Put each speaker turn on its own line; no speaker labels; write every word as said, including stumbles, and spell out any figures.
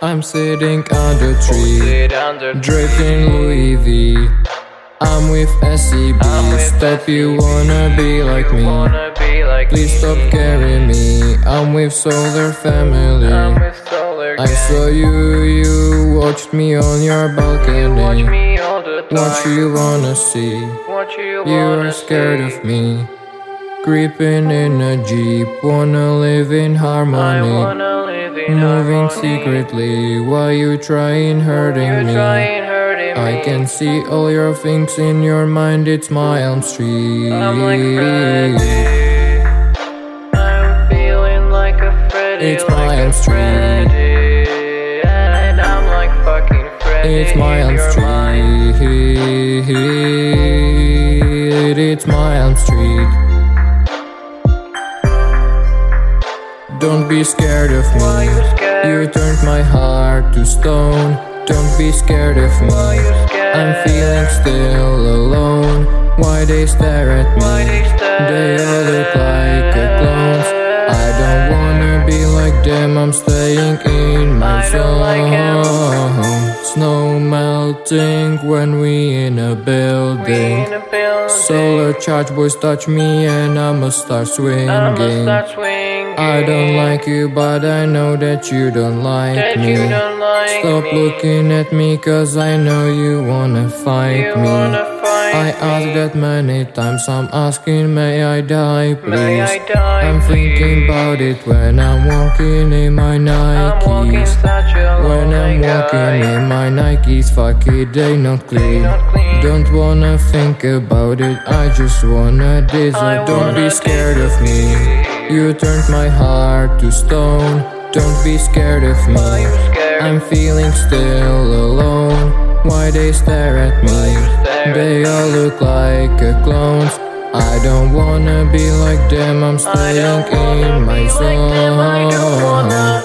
I'm sitting on the tree, draped in Louis V. I'm with S C B. Stop, you wanna be like me? Please stop carrying me. I'm with Solar Family. I saw you, you watched me on your balcony. What you wanna see? You are scared of me. Creeping in a Jeep, wanna live in harmony. Moving secretly while you trying hurting me. I can see all your things in your mind, it's my Elm Street.
I'm like Freddy. I'm feeling like a Freddy.
It's
like
my Elm Street.
Freddy. And I'm like fucking Freddy.
It's my Elm Street. It's my Elm Street. Don't be scared of me.
Why you scared?
You turned my heart to stone. Don't be scared of me.
Why you scared?
I'm feeling still alone. Why they stare at me?
Why they stare?
They all look like a clones. I don't wanna be like them. I'm staying in my
I don't like
zone. Snow melting when we in a building.
We in a building.
Solar charge boys touch me and I'ma start swinging.
I'ma start swinging.
I don't like you, but I know that you don't like
That
me.
you don't like
Stop
me.
looking at me, cause I know you wanna fight
You
me.
wanna fight
I
me.
asked that many times, I'm asking, may I die, please?
May I die,
I'm thinking
please?
about it when I'm walking in my
I'm walking
Nikes.
such a
When I'm
lonely
walking
guy.
in my Nikes, fuck it, they not clean.
not clean.
Don't wanna think about it, I just wanna
I
deserve. Don't
wanna
be scared of me. You turned my heart to stone. Don't be scared of me.
Why you scared?
I'm feeling still alone. Why they stare at me?
stare
They all look like a clones. I don't wanna be like them. I'm
I
staying
don't wanna
in my
be like them. I don't wanna